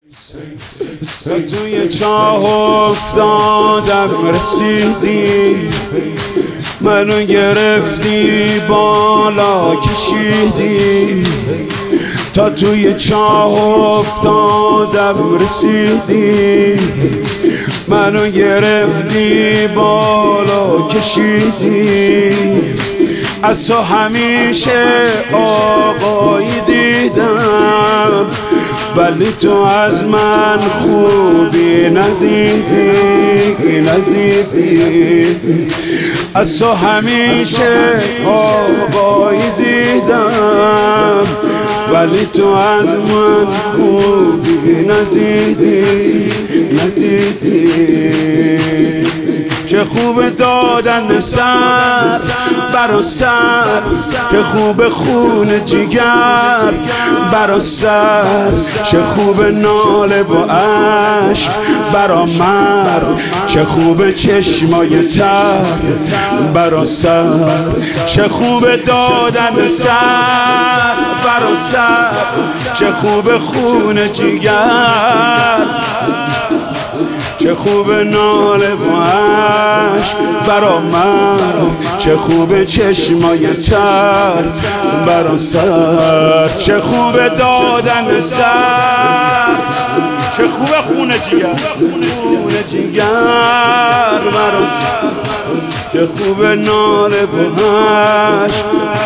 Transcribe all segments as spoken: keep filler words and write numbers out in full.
تو توی چاه افتادم رسیدی، منو گرفتی بالا کشیدی. تا توی چاه افتادم رسیدی، منو گرفتی بالا کشیدی. از تو همیشه آقایی دیدم، ولی تو از من خوبی ندیدی ندیدی. از تو همیشه آقایی دیدم، ولی تو از من خوبی ندیدی ندیدی. چه خوب دادن سر برا سر، چه خوب خون جگر برا سر، چه خوب ناله و عشق برا مرد، چه خوب چشمای تر برا سر. چه خوب دادن سر برا سر، چه خوب خون جگر، چه خوب ناله و عشق برا من، چه خوب چشمای تر برا سر. چه خوب دادن سر، چه خوب خون جگر خون جگر برا سر، چه خوب ناله و عشق،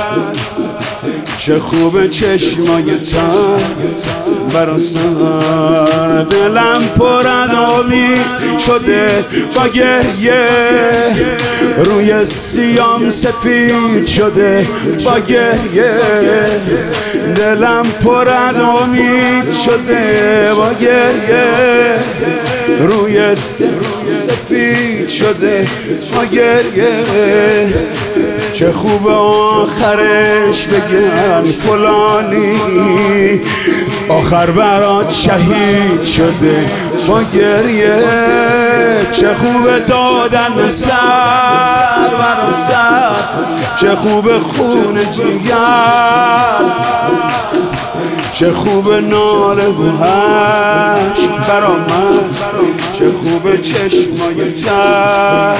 چه خوب چشمای تر برا سر. دلم پر از امید شده با گریه، روی سیام سفید شده با گریه. دلم پر از امید شده با گریه، روی سفید شده با گریه. چه خوب آخرش بگن فلانی آخر برات شهید شده با گریه. چه خوب دادن سر برا سر، چه خوب خون جگر، چه خوب ناله و عشق برا من، چه خوب چشمای تر،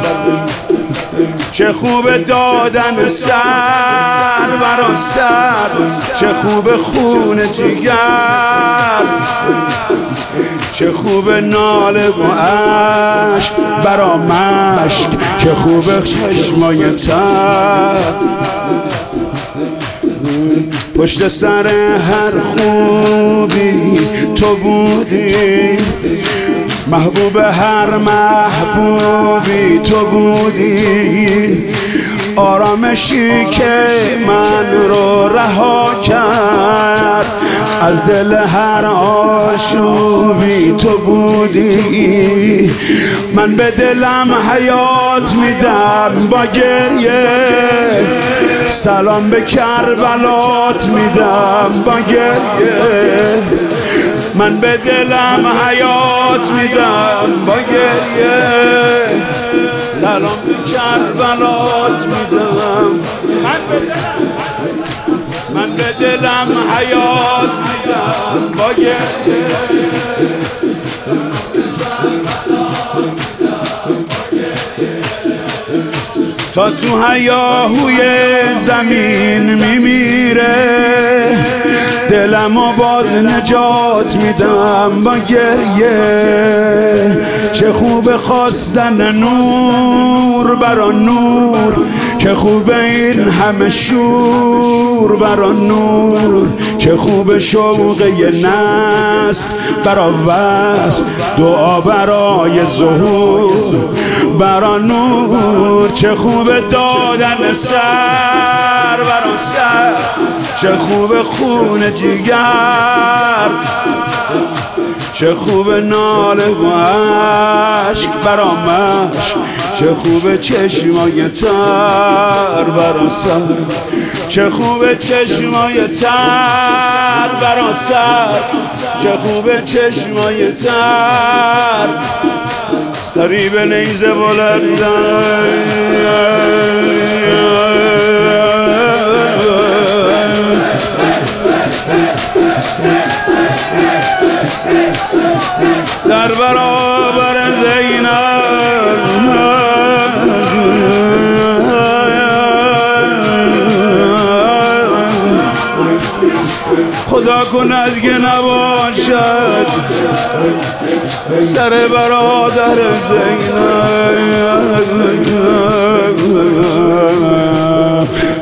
چه خوب دادن سر برا سر، چه خوب خون جگر، چه خوب ناله و عشق برا مشک، چه خوب چشمای تر. پشت سر هر خوبی تو بودی، محبوب هر محبوبی تو بودی. آرامشی که من رو رها کرد، از دل هر آشوبی تو بودی. من به دلم حیات میدم با گریه، سلام به کربلات میدم با گریه. من به دلم حیات میدم با گریه، سلام به کربلات میدم. من به دلم من به دلم حیات میدم با گریه. تا تو هیاهوی زمین میمیره، دلمو باز نجات میدم با گریه. چه خوب خواستن نور برا نور، چه خوب این همه شور برا نور، چه خوب شوق نسل برا وصل، دعا برای ظهور برا نور. چه خوب دادن سر برا سر، چه خوب خون جگر، چه خوب ناله و عشق برا مشک، چه خوب چشمای تر برا سر، چه خوب چشمای تر برا سر، چه خوب چشمای تر. سری به نیزه بلندن در برابر زینب خدا کن از که نباشد سر برادر زینب.